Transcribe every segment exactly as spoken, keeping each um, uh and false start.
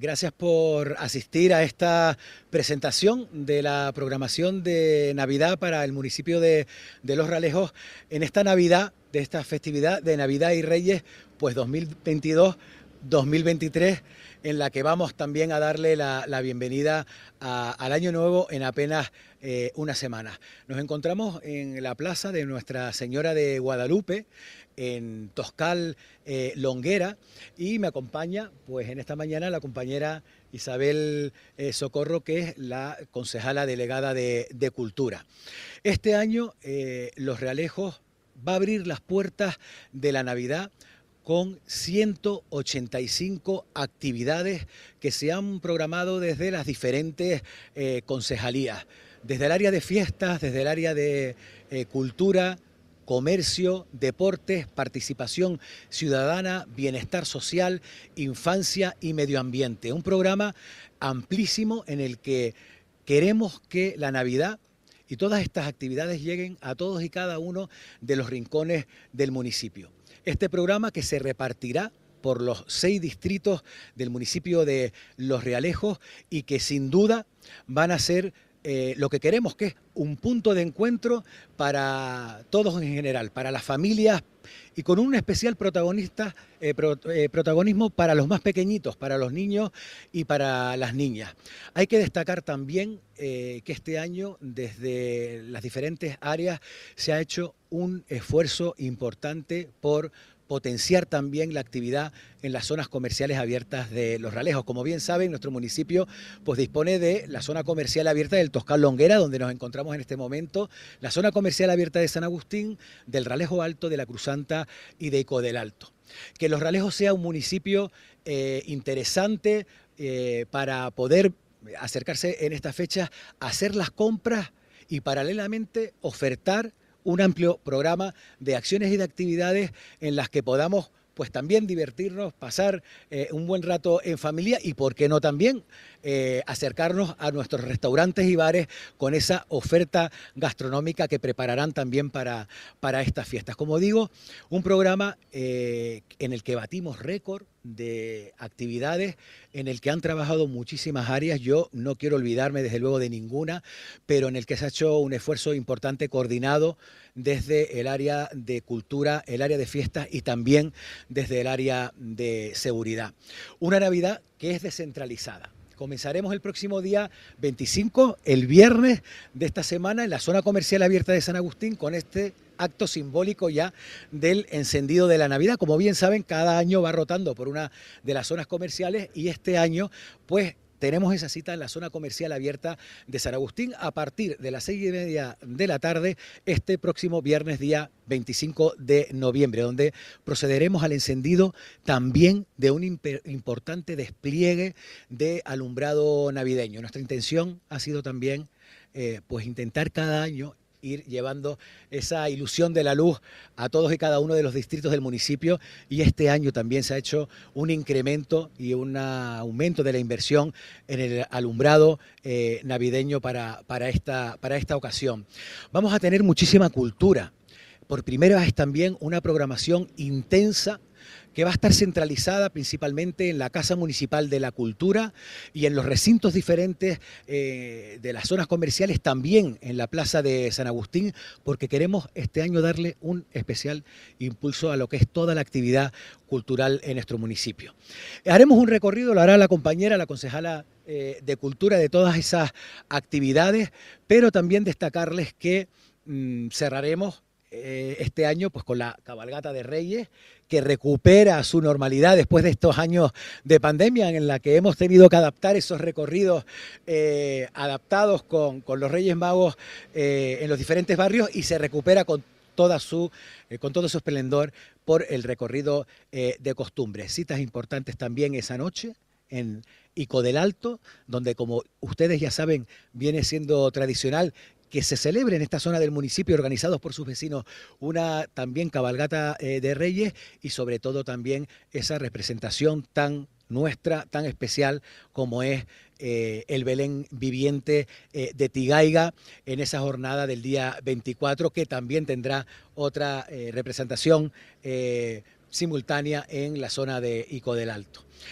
gracias por asistir a esta presentación de la programación de Navidad para el municipio de, de Los Realejos en esta Navidad, de esta festividad de Navidad y Reyes, pues dos mil veintidós dos mil veintitrés, en la que vamos también a darle la, la bienvenida a, al Año Nuevo en apenas eh, una semana. Nos encontramos en la plaza de Nuestra Señora de Guadalupe, en Toscal eh, Longuera, y me acompaña pues en esta mañana la compañera Isabel eh, Socorro, que es la concejala delegada de, de Cultura. Este año eh, Los Realejos va a abrir las puertas de la Navidad con ciento ochenta y cinco actividades que se han programado desde las diferentes eh, concejalías, desde el área de fiestas, desde el área de eh, cultura, comercio, deportes, participación ciudadana, bienestar social, infancia y medio ambiente. Un programa amplísimo en el que queremos que la Navidad y todas estas actividades lleguen a todos y cada uno de los rincones del municipio. Este programa, que se repartirá por los seis distritos del municipio de Los Realejos y que sin duda van a ser eh, lo que queremos, que es un punto de encuentro para todos en general, para las familias, y con un especial protagonista, eh, pro, eh, protagonismo para los más pequeñitos, para los niños y para las niñas. Hay que destacar también eh, que este año, desde las diferentes áreas, se ha hecho un esfuerzo importante por potenciar también la actividad en las zonas comerciales abiertas de Los Realejos. Como bien saben, nuestro municipio pues dispone de la zona comercial abierta del Toscal Longuera, donde nos encontramos en este momento, la zona comercial abierta de San Agustín, del Ralejo Alto, de la Cruzanta y de Ico del Alto. Que Los Realejos sea un municipio eh, interesante eh, para poder acercarse en estas fechas a hacer las compras y paralelamente ofertar un amplio programa de acciones y de actividades en las que podamos pues también divertirnos, pasar eh, un buen rato en familia y, por qué no, también eh, acercarnos a nuestros restaurantes y bares con esa oferta gastronómica que prepararán también para, para estas fiestas. Como digo, un programa eh, en el que batimos récord de actividades, en el que han trabajado muchísimas áreas. Yo no quiero olvidarme desde luego de ninguna, pero en el que se ha hecho un esfuerzo importante coordinado desde el área de cultura, el área de fiestas y también desde el área de seguridad. Una Navidad que es descentralizada. Comenzaremos el próximo día veinticinco, el viernes de esta semana, en la zona comercial abierta de San Agustín, con este acto simbólico ya del encendido de la Navidad. Como bien saben, cada año va rotando por una de las zonas comerciales y este año pues tenemos esa cita en la zona comercial abierta de San Agustín a partir de las seis y media de la tarde este próximo viernes día veinticinco de noviembre, donde procederemos al encendido también de un importante despliegue de alumbrado navideño. Nuestra intención ha sido también eh, pues intentar cada año ir llevando esa ilusión de la luz a todos y cada uno de los distritos del municipio, y este año también se ha hecho un incremento y un aumento de la inversión en el alumbrado eh, navideño para, para, esta, para esta ocasión. Vamos a tener muchísima cultura. Por primera vez también una programación intensa que va a estar centralizada principalmente en la Casa Municipal de la Cultura y en los recintos diferentes eh, de las zonas comerciales, también en la Plaza de San Agustín, porque queremos este año darle un especial impulso a lo que es toda la actividad cultural en nuestro municipio. Haremos un recorrido, lo hará la compañera, la concejala eh, de Cultura, de todas esas actividades, pero también destacarles que mmm, cerraremos este año pues con la cabalgata de Reyes, que recupera su normalidad después de estos años de pandemia en la que hemos tenido que adaptar esos recorridos eh, adaptados con, con los Reyes Magos eh, en los diferentes barrios, y se recupera con toda su, eh, con todo su esplendor por el recorrido eh, de costumbre. Citas importantes también esa noche en Ico del Alto, donde, como ustedes ya saben, viene siendo tradicional que se celebre en esta zona del municipio, organizados por sus vecinos, una también cabalgata eh, de Reyes, y sobre todo también esa representación tan nuestra, tan especial como es eh, el Belén viviente eh, de Tigaiga en esa jornada del día veinticuatro, que también tendrá otra eh, representación eh, simultánea en la zona de Ico del Alto.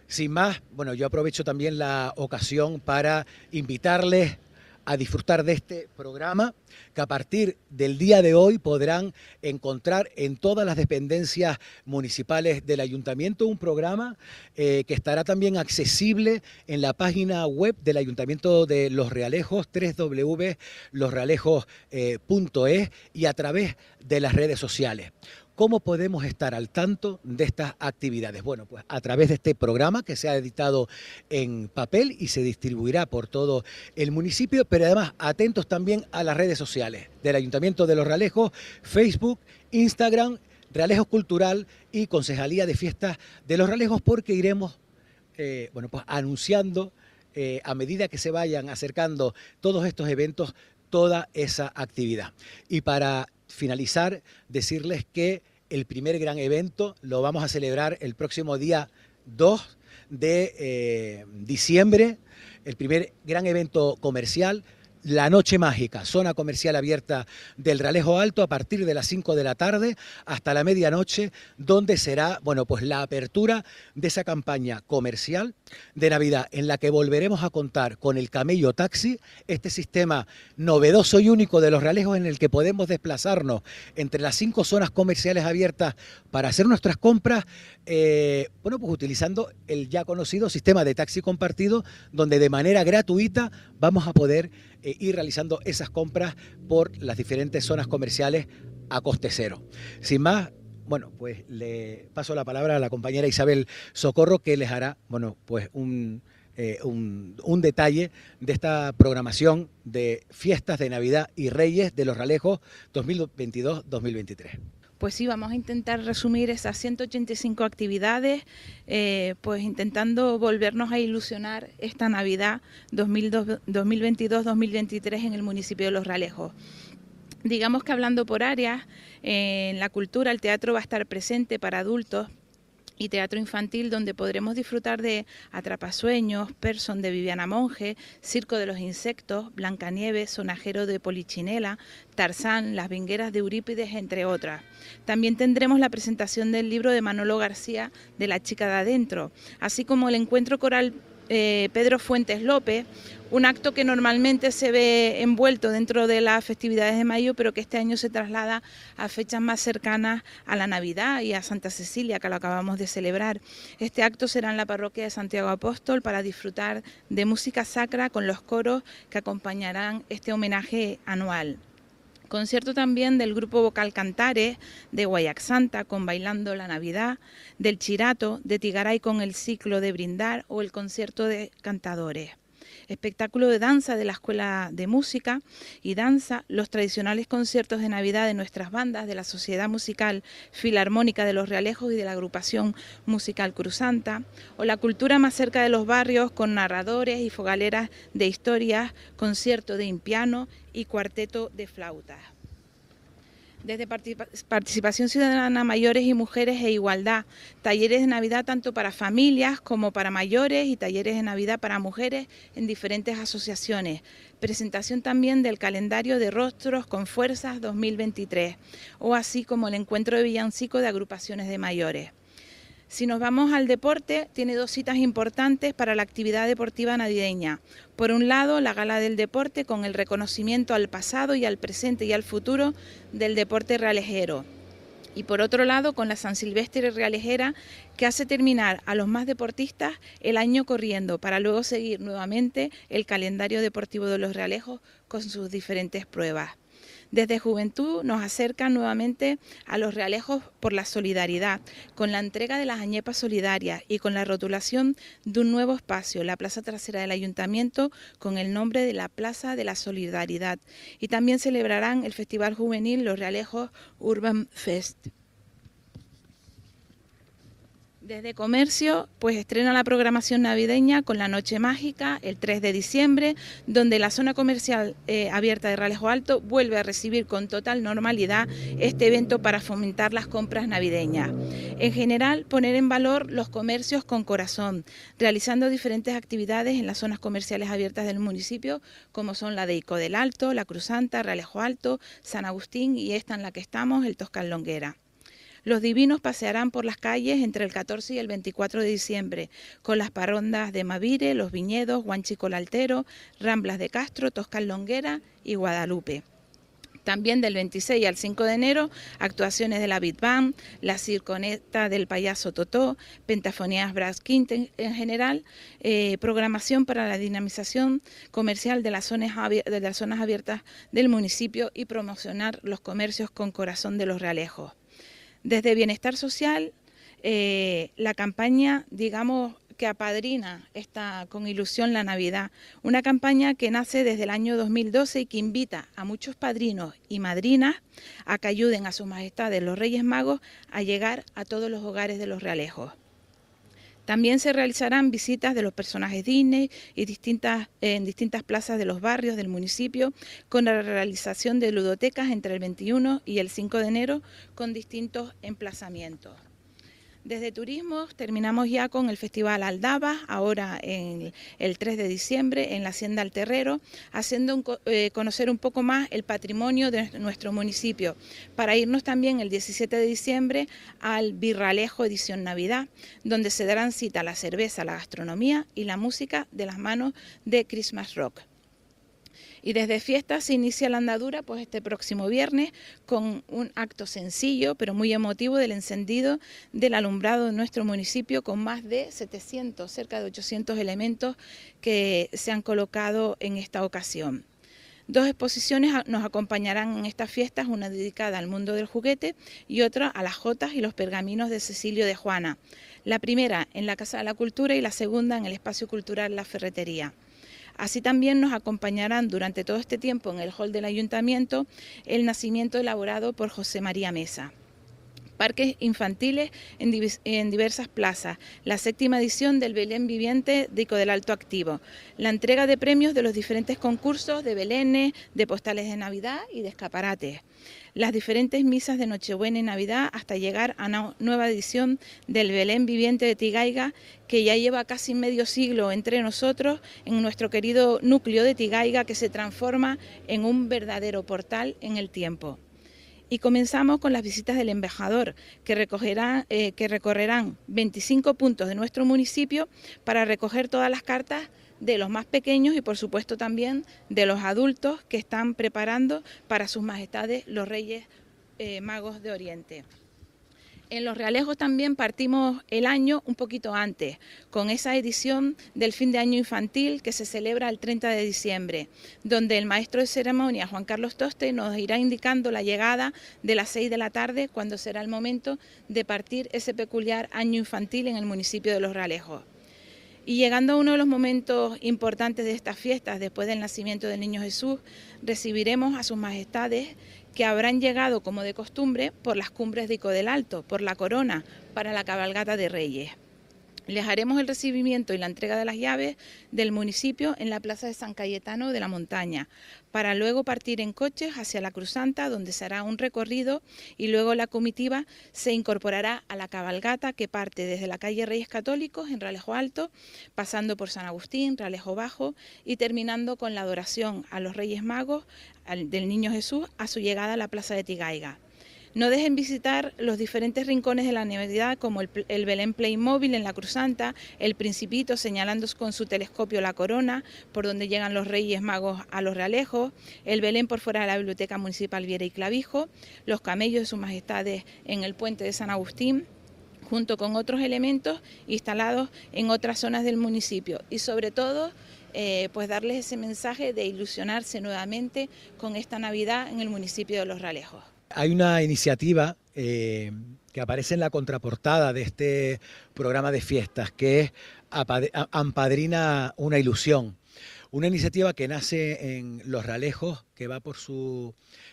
Sin más, bueno, yo aprovecho también la ocasión para invitarles a disfrutar de este programa que a partir del día de hoy podrán encontrar en todas las dependencias municipales del ayuntamiento, un programa eh, que estará también accesible en la página web del Ayuntamiento de Los Realejos, doble u doble u doble u punto los realejos punto es, y a través de las redes sociales. ¿Cómo podemos estar al tanto de estas actividades? Bueno, pues a través de este programa que se ha editado en papel y se distribuirá por todo el municipio, pero además atentos también a las redes sociales del Ayuntamiento de Los Realejos, Facebook, Instagram, Realejos Cultural y Concejalía de Fiestas de Los Realejos, porque iremos eh, bueno, pues anunciando eh, a medida que se vayan acercando todos estos eventos, toda esa actividad. Y para finalizar, decirles que el primer gran evento lo vamos a celebrar el próximo día dos de eh, diciembre, el primer gran evento comercial, la Noche Mágica, zona comercial abierta del Realejo Alto a partir de las cinco de la tarde hasta la medianoche, donde será, bueno, pues la apertura de esa campaña comercial de Navidad en la que volveremos a contar con el Camello Taxi, este sistema novedoso y único de Los Realejos en el que podemos desplazarnos entre las cinco zonas comerciales abiertas para hacer nuestras compras, eh, bueno, pues utilizando el ya conocido sistema de taxi compartido, donde de manera gratuita vamos a poder eh, ir realizando esas compras por las diferentes zonas comerciales a coste cero. Sin más, bueno, pues le paso la palabra a la compañera Isabel Socorro, que les hará, bueno, pues un, eh, un, un detalle de esta programación de fiestas de Navidad y Reyes de Los Realejos dos mil veintidós dos mil veintitrés. Pues sí, vamos a intentar resumir esas ciento ochenta y cinco actividades, eh, pues intentando volvernos a ilusionar esta Navidad dos mil veintidós dos mil veintitrés en el municipio de Los Realejos. Digamos que hablando por áreas, eh, en la cultura el teatro va a estar presente para adultos y teatro infantil, donde podremos disfrutar de Atrapasueños, Person de Viviana Monge, Circo de los Insectos, Blancanieves, Sonajero de Polichinela, Tarzán, Las Vingueras de Eurípides, entre otras. También tendremos la presentación del libro de Manolo García, de La chica de adentro, así como el encuentro coral eh, Pedro Fuentes López, un acto que normalmente se ve envuelto dentro de las festividades de mayo, pero que este año se traslada a fechas más cercanas a la Navidad y a Santa Cecilia, que lo acabamos de celebrar. Este acto será en la parroquia de Santiago Apóstol para disfrutar de música sacra con los coros que acompañarán este homenaje anual. Concierto también del grupo vocal Cantares, de Guayacsanta con Bailando la Navidad, del Chirato, de Tigaray con el ciclo de Brindar o el concierto de cantadores. Espectáculo de danza de la Escuela de Música y Danza, los tradicionales conciertos de Navidad de nuestras bandas, de la Sociedad Musical Filarmónica de Los Realejos y de la Agrupación Musical Cruzanta, o la cultura más cerca de los barrios con narradores y fogaleras de historias, concierto de impiano y cuarteto de flautas. Desde Participación Ciudadana, Mayores y Mujeres e Igualdad, talleres de Navidad tanto para familias como para mayores y talleres de Navidad para mujeres en diferentes asociaciones. Presentación también del calendario de Rostros con Fuerzas dos mil veintitrés, o así como el encuentro de villancico de agrupaciones de mayores. Si nos vamos al deporte, tiene dos citas importantes para la actividad deportiva navideña. Por un lado, la Gala del Deporte con el reconocimiento al pasado y al presente y al futuro del deporte realejero. Y por otro lado, con la San Silvestre Realejera, que hace terminar a los más deportistas el año corriendo para luego seguir nuevamente el calendario deportivo de los Realejos con sus diferentes pruebas. Desde Juventud nos acercan nuevamente a Los Realejos por la solidaridad, con la entrega de las añepas solidarias y con la rotulación de un nuevo espacio, la plaza trasera del Ayuntamiento, con el nombre de la Plaza de la Solidaridad. Y también celebrarán el Festival Juvenil Los Realejos Urban Fest. Desde Comercio, pues estrena la programación navideña con la Noche Mágica el tres de diciembre, donde la zona comercial eh, abierta de Realejo Alto vuelve a recibir con total normalidad este evento para fomentar las compras navideñas. En general, poner en valor los comercios con corazón, realizando diferentes actividades en las zonas comerciales abiertas del municipio, como son la de Ico del Alto, la Cruzanta, Realejo Alto, San Agustín y esta en la que estamos, el Toscan Longuera. Los divinos pasearán por las calles entre el catorce y el veinticuatro de diciembre, con las parrondas de Mavire, Los Viñedos, Huanchico Altero, Ramblas de Castro, Toscal Longuera y Guadalupe. También del veintiséis al cinco de enero, actuaciones de la Big Band, la Circoneta del Payaso Totó, Pentafonías Brass Quint en, en general, eh, programación para la dinamización comercial de las, zonas de las zonas abiertas del municipio y promocionar los comercios con corazón de los Realejos. Desde Bienestar Social, eh, la campaña, digamos, que apadrina esta con ilusión la Navidad, una campaña que nace desde el año dos mil doce y que invita a muchos padrinos y madrinas a que ayuden a sus majestades los Reyes Magos a llegar a todos los hogares de los Realejos. También se realizarán visitas de los personajes Disney y distintas, en distintas plazas de los barrios del municipio, con la realización de ludotecas entre el veintiuno y el cinco de enero con distintos emplazamientos. Desde Turismo terminamos ya con el Festival Aldaba, ahora en el tres de diciembre en la Hacienda El Terrero, haciendo un, eh, conocer un poco más el patrimonio de nuestro municipio, para irnos también el diecisiete de diciembre al Birralejo Edición Navidad, donde se darán cita la cerveza, la gastronomía y la música de las manos de Christmas Rock. Y desde Fiestas se inicia la andadura pues este próximo viernes con un acto sencillo pero muy emotivo del encendido del alumbrado de nuestro municipio, con más de setecientos, cerca de ochocientos elementos que se han colocado en esta ocasión. Dos exposiciones nos acompañarán en estas fiestas, una dedicada al mundo del juguete y otra a las jotas y los pergaminos de Cecilio de Juana. La primera en la Casa de la Cultura y la segunda en el Espacio Cultural La Ferretería. Así también nos acompañarán durante todo este tiempo en el hall del Ayuntamiento el nacimiento elaborado por José María Mesa. Parques infantiles en, en diversas plazas, la séptima edición del Belén Viviente de Ico del Alto Activo, la entrega de premios de los diferentes concursos de belenes, de postales de Navidad y de escaparates, las diferentes misas de Nochebuena y Navidad hasta llegar a una nueva edición del Belén Viviente de Tigaiga, que ya lleva casi medio siglo entre nosotros en nuestro querido núcleo de Tigaiga, que se transforma en un verdadero portal en el tiempo. Y comenzamos con las visitas del embajador, que, recogerá, eh, que recorrerán veinticinco puntos de nuestro municipio para recoger todas las cartas de los más pequeños y por supuesto también de los adultos que están preparando para sus majestades los Reyes eh, Magos de Oriente. En Los Realejos también partimos el año un poquito antes, con esa edición del fin de año infantil que se celebra el treinta de diciembre, donde el maestro de ceremonia, Juan Carlos Toste, nos irá indicando la llegada de las seis de la tarde, cuando será el momento de partir ese peculiar año infantil en el municipio de Los Realejos. Y llegando a uno de los momentos importantes de estas fiestas, después del nacimiento del Niño Jesús, recibiremos a sus majestades, que habrán llegado, como de costumbre, por las cumbres de Ico del Alto, por la corona, para la cabalgata de Reyes. Les haremos el recibimiento y la entrega de las llaves del municipio en la plaza de San Cayetano de la Montaña, para luego partir en coches hacia la Cruzanta, donde se hará un recorrido y luego la comitiva se incorporará a la cabalgata que parte desde la calle Reyes Católicos en Realejo Alto, pasando por San Agustín, Realejo Bajo y terminando con la adoración a los Reyes Magos al, del Niño Jesús a su llegada a la plaza de Tigaiga. No dejen visitar los diferentes rincones de la Navidad, como el, el Belén Playmobil en la Cruzanta, el Principito señalando con su telescopio la corona, por donde llegan los Reyes Magos a los Realejos, el Belén por fuera de la Biblioteca Municipal Viera y Clavijo, los camellos de sus majestades en el puente de San Agustín, junto con otros elementos instalados en otras zonas del municipio y sobre todo eh, pues darles ese mensaje de ilusionarse nuevamente con esta Navidad en el municipio de Los Realejos. Hay una iniciativa eh, que aparece en la contraportada de este programa de fiestas, que es Ampadrina una ilusión. Una iniciativa que nace en Los Realejos, que va por su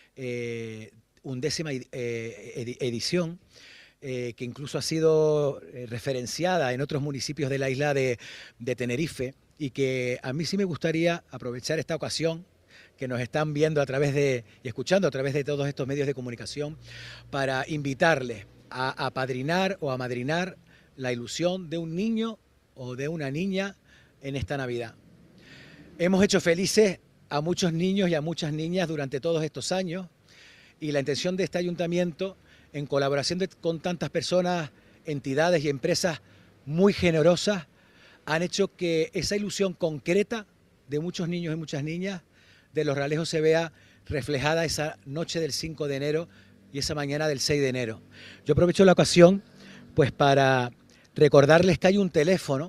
eh, undécima eh, edición, eh, que incluso ha sido referenciada en otros municipios de la isla de, de Tenerife, y que a mí sí me gustaría aprovechar esta ocasión que nos están viendo a través de y escuchando a través de todos estos medios de comunicación, para invitarles a apadrinar o a madrinar la ilusión de un niño o de una niña en esta Navidad. Hemos hecho felices a muchos niños y a muchas niñas durante todos estos años, y la intención de este ayuntamiento en colaboración de, con tantas personas, entidades y empresas muy generosas, han hecho que esa ilusión concreta de muchos niños y muchas niñas de Los Realejos se vea reflejada esa noche del cinco de enero y esa mañana del seis de enero. Yo aprovecho la ocasión pues para recordarles que hay un teléfono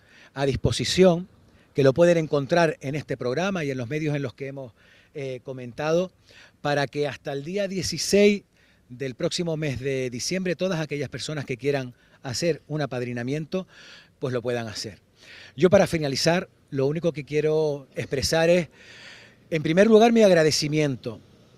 a disposición que lo pueden encontrar en este programa y en los medios en los que hemos eh, comentado, para que hasta el día dieciséis del próximo mes de diciembre todas aquellas personas que quieran hacer un apadrinamiento pues lo puedan hacer. Yo, para finalizar, lo único que quiero expresar es, en primer lugar, mi agradecimiento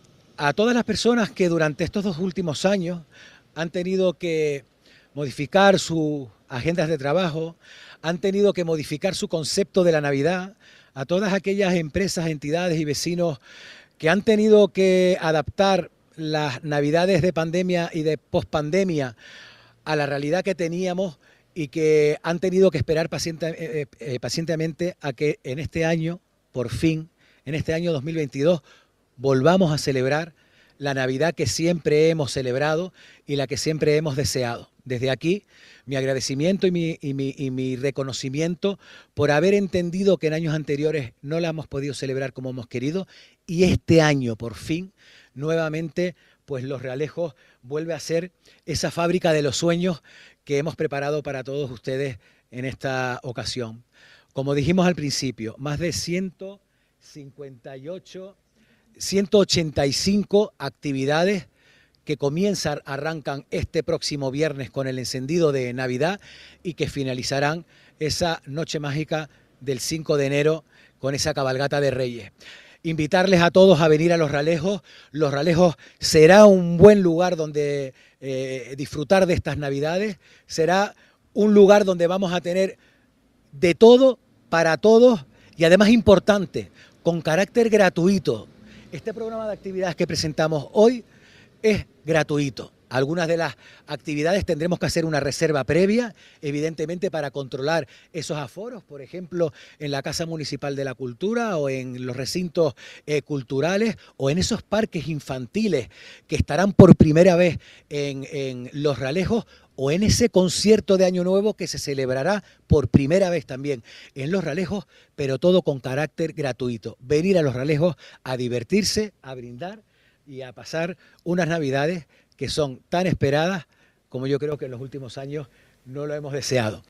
a todas las personas que durante estos dos últimos años han tenido que modificar sus agendas de trabajo, han tenido que modificar su concepto de la Navidad, a todas aquellas empresas, entidades y vecinos que han tenido que adaptar las Navidades de pandemia y de pospandemia a la realidad que teníamos y que han tenido que esperar paciente, eh, eh, pacientemente a que en este año, por fin, en este año dos mil veintidós, volvamos a celebrar la Navidad que siempre hemos celebrado y la que siempre hemos deseado. Desde aquí, mi agradecimiento y mi, y mi, y mi reconocimiento por haber entendido que en años anteriores no la hemos podido celebrar como hemos querido, y este año, por fin, nuevamente, pues Los Realejos vuelve a ser esa fábrica de los sueños que hemos preparado para todos ustedes en esta ocasión. Como dijimos al principio, más de ciento cincuenta y ocho, ciento ochenta y cinco actividades que comienzan, arrancan este próximo viernes con el encendido de Navidad y que finalizarán esa noche mágica del cinco de enero con esa cabalgata de Reyes. Invitarles a todos a venir a Los Realejos. Los Realejos será un buen lugar donde eh, disfrutar de estas Navidades. Será un lugar donde vamos a tener de todo para todos y además importante, con carácter gratuito. Este programa de actividades que presentamos hoy es gratuito. Algunas de las actividades tendremos que hacer una reserva previa, evidentemente, para controlar esos aforos, por ejemplo, en la Casa Municipal de la Cultura o en los recintos eh, culturales o en esos parques infantiles que estarán por primera vez en, en Los Realejos, o en ese concierto de Año Nuevo que se celebrará por primera vez también en Los Realejos, pero todo con carácter gratuito. Venir a Los Realejos a divertirse, a brindar y a pasar unas Navidades que son tan esperadas como yo creo que en los últimos años no lo hemos deseado.